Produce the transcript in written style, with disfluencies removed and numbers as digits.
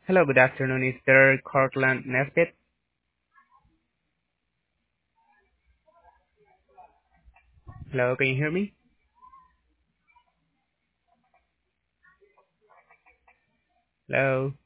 Hello, good afternoon. Is there Cortland Nesbitt? Hello, can you hear me? Hello?